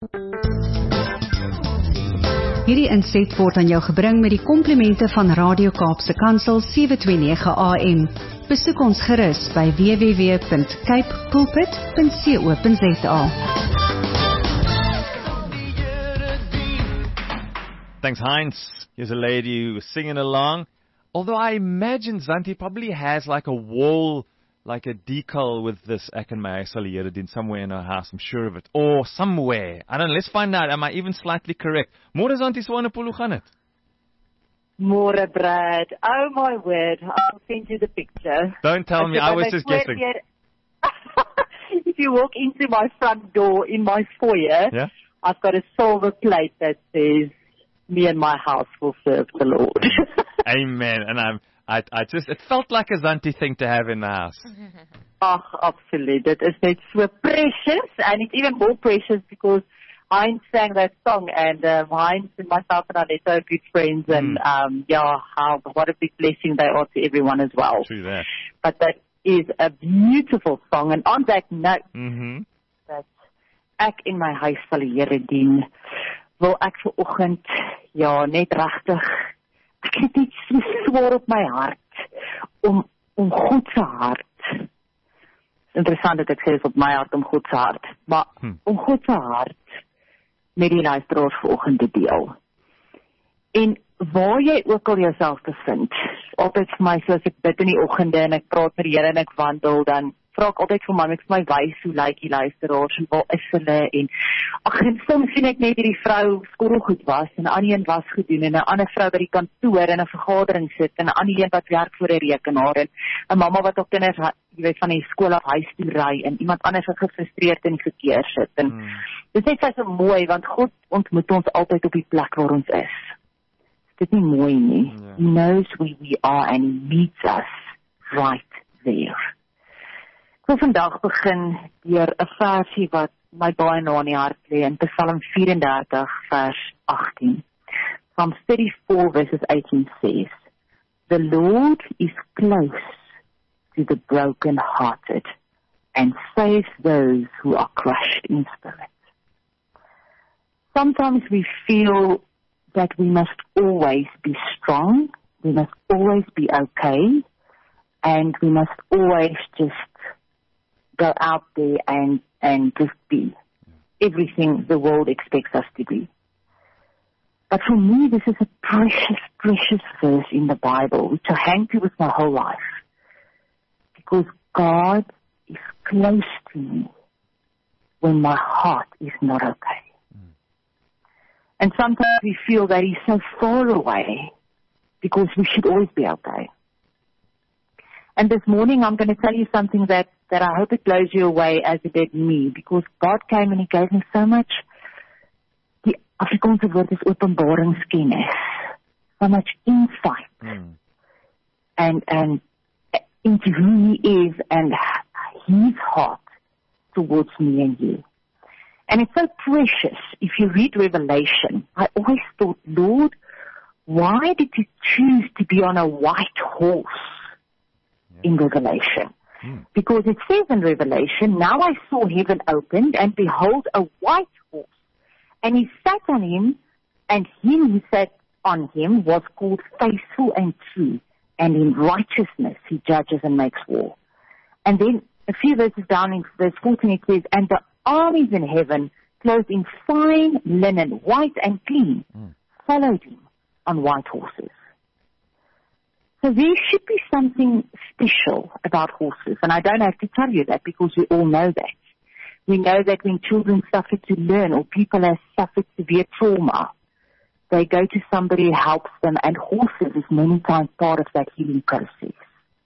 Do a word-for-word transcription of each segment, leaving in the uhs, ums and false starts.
Hierdie inset word aan jou gebring met die komplimente van Radio Kaapse Kansel sewe twee nege A M. Besoek ons gerus by w w w punt cape pulpit punt co punt za. Thanks, Heinz. Here's a lady who was singing along. Although I imagine Zanti probably has like a wall, like a decal with this Ek en my huis sal die Here dien somewhere in her house, I'm sure of it. Or somewhere. I don't know, let's find out. Am I even slightly correct? Môre Zanti Swanepoel, hoe gaan dit? Môre Brad. Oh my word, I'll send you the picture. Don't tell me, I was just guessing. If you walk into my front door in my foyer, yeah? I've got a silver plate that says, me and my house will serve the Lord. Amen. And I'm, I, I just, it felt like a Zanti thing to have in the house. Oh, absolutely. It is net so precious, and it's even more precious because Heinz sang that song, and uh, Heinz and myself and Annette are good friends, mm. and um, yeah, how what a big blessing they are to everyone as well. True that. But that is a beautiful song, and on that note, mm-hmm. that ek in my huis sal die Here dien, wil ek vanoggend, ja, net regtig, ek het iets so swaar op my hart, om, om God se hart, interessant dat ek sê op my hart, om God se hart, maar hm. om God se hart, met die luisteraars vanoggend te deel. En waar jy ook al jouself bevind, altyd vir my, soos ek bid in die oggende, en ek praat met die Here, en ek wandel, dan vra ek altyd vir my, ek vir my wys, hoe lyk die luisteraars, en waar is hulle, en ach, en soms sien ek net die vrou skorrelgoed was, en 'n ander een was gedoen, en 'n ander vrou by die kantoor, in 'n vergadering sit, en 'n ander een wat werk voor 'n rekenaar, en 'n mamma wat op kinders, jy weet, van die skool af huis toe ry, en iemand anders wat gefrustreerd in die verkeer sit, en hmm. dit is net so mooi, want God ontmoet ons altyd op die plek waar ons is. Dit is nie mooi nie. Yeah. He knows where we are, and He meets us right there. Ek wil vandag begin deur 'n versie wat my baie na in die hart lê, in Psalm thirty-four vers eighteen. Psalm thirty-four verses eighteen says, "The Lord is close to the broken-hearted and saves those who are crushed in spirit." Sometimes we feel that we must always be strong, we must always be okay, and we must always just go out there and, and just be everything the world expects us to be. But for me, this is a precious, precious verse in the Bible, which I hang to with my whole life. Because God is close to me when my heart is not okay. Mm. And sometimes we feel that He's so far away because we should always be okay. And this morning I'm going to tell you something that, that I hope it blows you away as it did me, because God came and He gave me so much, die Afrikaanse woord is openbaringskennis, so much insight, mm. and, and into who He is and His heart towards me and you. And it's so precious. If you read Revelation, I always thought, Lord, why did You choose to be on a white horse in Revelation? Hmm. Because it says in Revelation, "Now I saw heaven opened, and behold, a white horse. And He sat on him, and him who sat on him was called Faithful and True, and in righteousness He judges and makes war." And then a few verses down in verse fourteen it says, "And the armies in heaven, clothed in fine linen, white and clean, hmm. followed Him on white horses." So there should be something special about horses, and I don't have to tell you that because we all know that. We know that when children suffer to learn, or people have suffered severe trauma, they go to somebody who helps them, and horses is many times part of that healing process.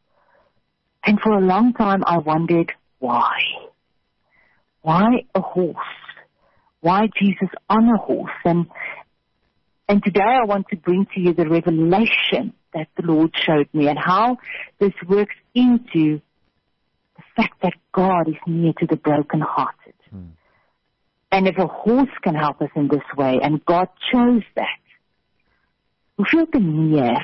And for a long time I wondered, why? Why a horse? Why Jesus on a horse? And, and today I want to bring to you the revelation that the Lord showed me, and how this works into the fact that God is near to the brokenhearted. Hmm. And if a horse can help us in this way, and God chose that, hoeveel te meer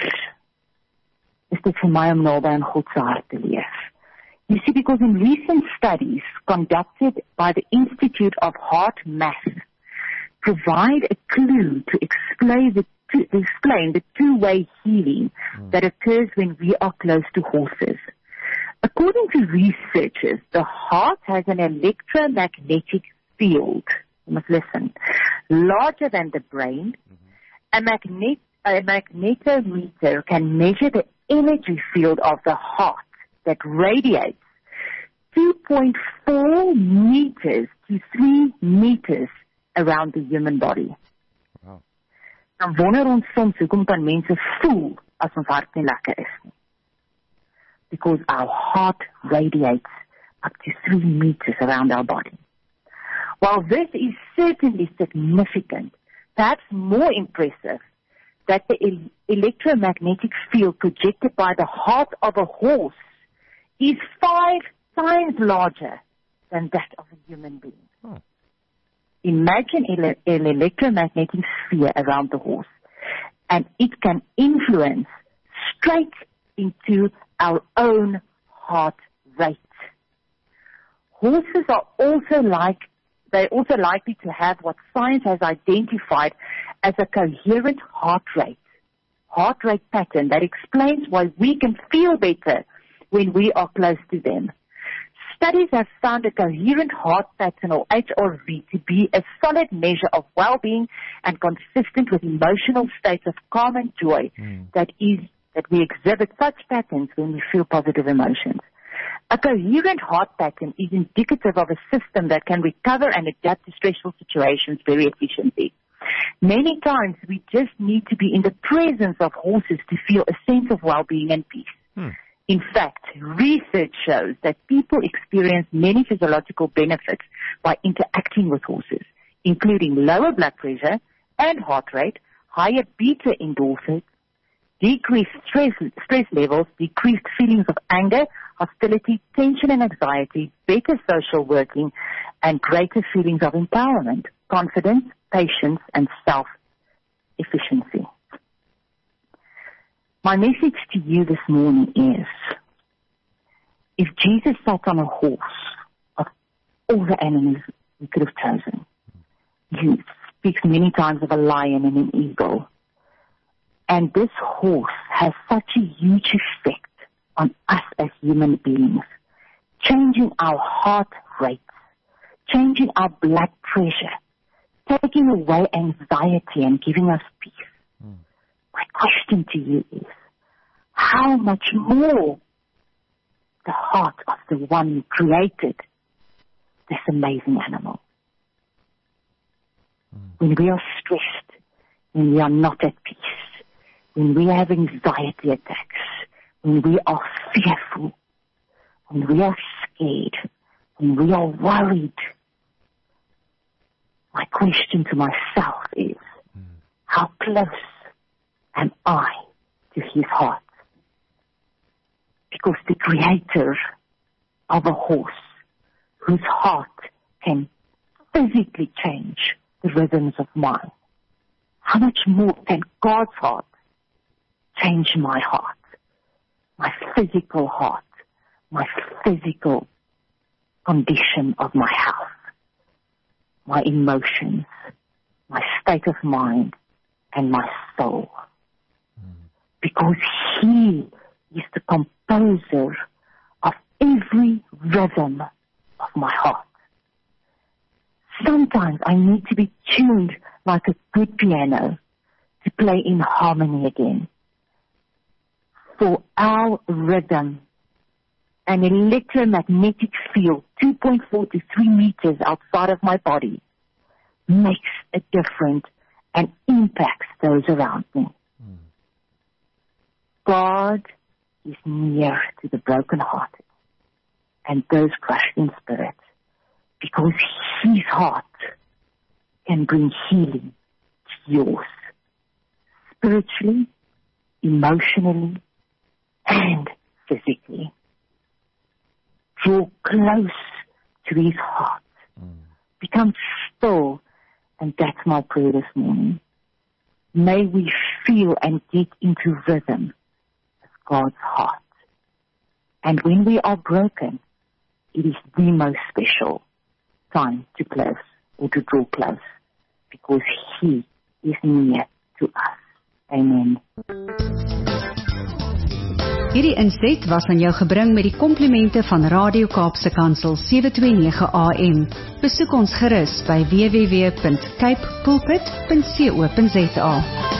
is dit vir my om naby aan God se hart te leef? You see, because in recent studies conducted by the Institute of Heart Math, provide a clue to explain the, to explain the two-way healing mm. that occurs when we are close to horses. According to researchers, the heart has an electromagnetic field, you must listen, larger than the brain. Mm-hmm. A, magnet, a magnetometer can measure the energy field of the heart that radiates two point four meters to three meters around the human body. Wow. Dan wonder ons soms hoekom kan mense voel as ons hart nie lekker is nie. Because our heart radiates up to three meters around our body. While this is certainly significant, perhaps more impressive, that the el- electromagnetic field projected by the heart of a horse is five times larger than that of a human being. Oh. Imagine ele- an electromagnetic sphere around the horse, and it can influence straight into our own heart rate. Horses are also like, they're also likely to have what science has identified as a coherent heart rate, heart rate pattern that explains why we can feel better when we are close to them. Studies have found a coherent heart pattern, or H R V, to be a solid measure of well-being and consistent with emotional states of calm and joy mm. that is that we exhibit such patterns when we feel positive emotions. A coherent heart pattern is indicative of a system that can recover and adapt to stressful situations very efficiently. Many times we just need to be in the presence of horses to feel a sense of well-being and peace. Hmm. In fact, research shows that people experience many physiological benefits by interacting with horses, including lower blood pressure and heart rate, higher beta endorphins, decreased stress, stress levels, decreased feelings of anger, hostility, tension and anxiety, better social working, and greater feelings of empowerment, confidence, patience, and self-efficiency. My message to you this morning is, if Jesus sat on a horse of all the animals we could have chosen, he speaks many times of a lion and an eagle, and this horse has such a huge effect on us as human beings, changing our heart rates, changing our blood pressure, taking away anxiety and giving us peace. Mm. My question to you is, how much more the heart of the one who created this amazing animal? Mm. When we are stressed, when we are not at peace, when we have anxiety attacks, when we are fearful, when we are scared, when we are worried, my question to myself is, mm. how close am I to his heart? Because the creator of a horse, whose heart can physically change the rhythms of mine, how much more can God's heart change my heart, my physical heart, my physical condition of my health, my emotions, my state of mind, and my soul? Mm. Because he is the composer of every rhythm of my heart. Sometimes I need to be tuned like a good piano to play in harmony again. For our rhythm, an electromagnetic field two point four to three meters outside of my body makes a difference and impacts those around me. Mm. God is near to the brokenhearted and those crushed in spirit, because his heart can bring healing to yours, spiritually, emotionally, and physically. Draw close to his heart. Mm. Become still, and that's my prayer this morning. May we feel and get into rhythm with God's heart. And when we are broken, it is the most special time to close or to draw close, because He is near to us. Amen. Hierdie inset was aan jou gebring met die komplimente van Radio Kaapse Kansel sewe twee nege A M. Besoek ons gerus by w w w punt cape pulpit punt co punt za.